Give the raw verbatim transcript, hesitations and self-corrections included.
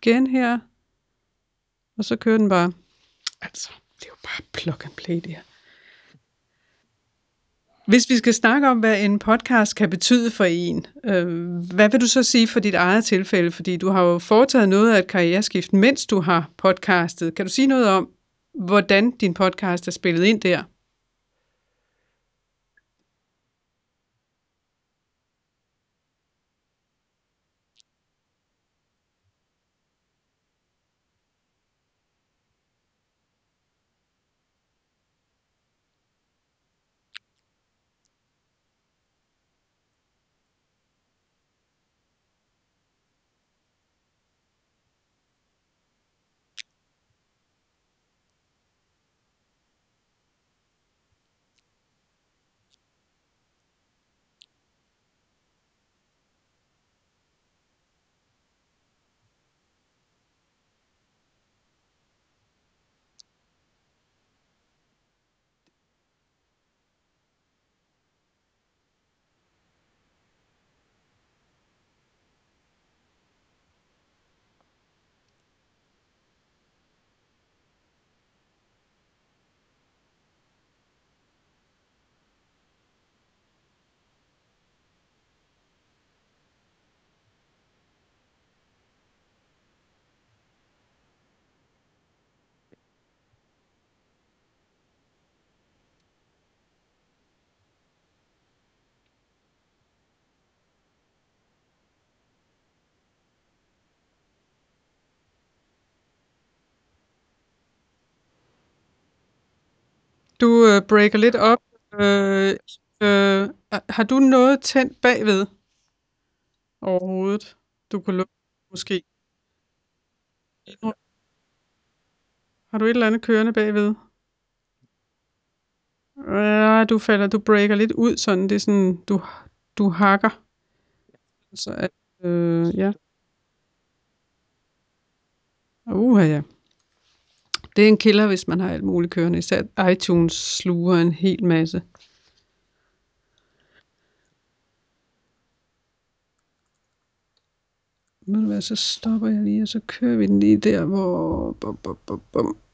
igen her. Og så kører den bare. Altså, det er jo bare plug and play det her. Hvis vi skal snakke om, hvad en podcast kan betyde for en, øh, hvad vil du så sige for dit eget tilfælde? Fordi du har jo foretaget noget af et karriereskift, mens du har podcastet. Kan du sige noget om, hvordan din podcast er spillet ind der? Du øh, breaker lidt op. Øh, øh, har du noget tændt bagved overhovedet? Du kunne lukke måske. Har du et eller andet kørende bagved? Ja, du falder, du breaker lidt ud, sådan det er sådan, du, du hakker. Så at, øh, ja. Uha, ja. Det er en killer, hvis man har alt muligt kørende. Især iTunes sluger en hel masse. Ved du hvad, så stopper jeg lige, og så kører vi den lige der, hvor... Bum, bum, bum, bum.